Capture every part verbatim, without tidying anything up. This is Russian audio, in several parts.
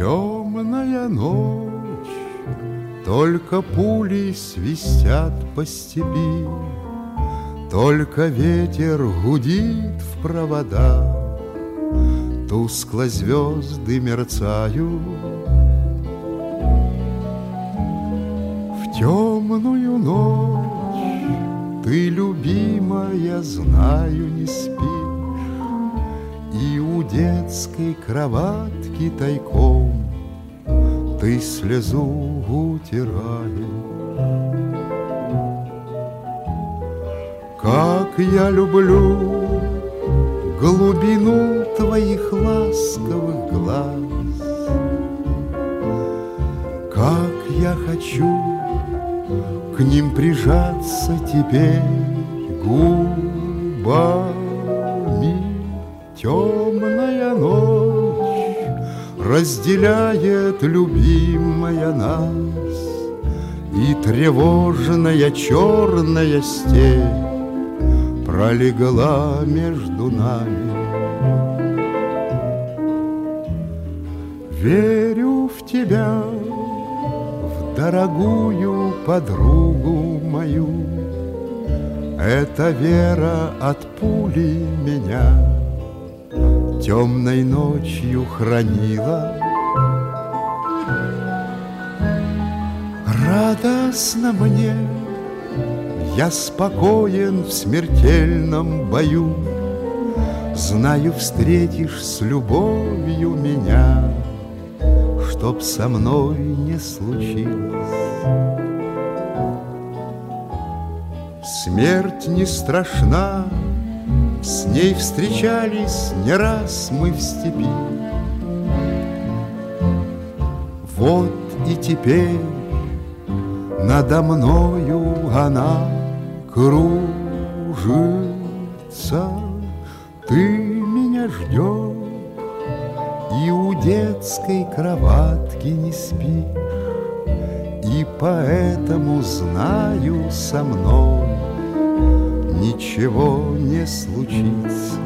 Темная ночь, только пули свистят по степи, только ветер гудит в провода, тускло звезды мерцают. В темную ночь ты, любимая, знаю, не спишь, и у детской кроватки тайком ты слезу утираешь. Как я люблю глубину твоих ласковых глаз, как я хочу к ним прижаться теперь губами. Темная ночь разделяет, любимая, нас, и тревожная черная степь пролегла между нами. Верю в тебя, в дорогую подругу мою. Эта вера от пули меня темной ночью хранила. Радостно мне, я спокоен в смертельном бою. Знаю, встретишь с любовью меня, чтоб со мной не случилось. Смерть не страшна, с ней встречались не раз мы в степи. Вот и теперь надо мною она кружится. Ты меня ждешь и у детской кроватки не спишь, и поэтому знаю, со мной ничего не случится.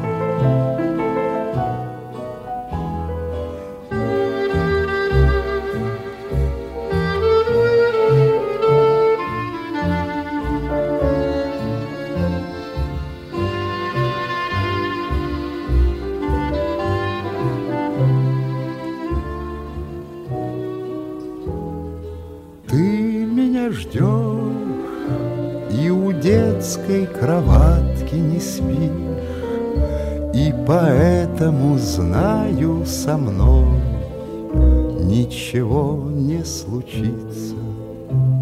Ты меня ждешь и у детской кроватки не спишь, и поэтому знаю, со мной ничего не случится.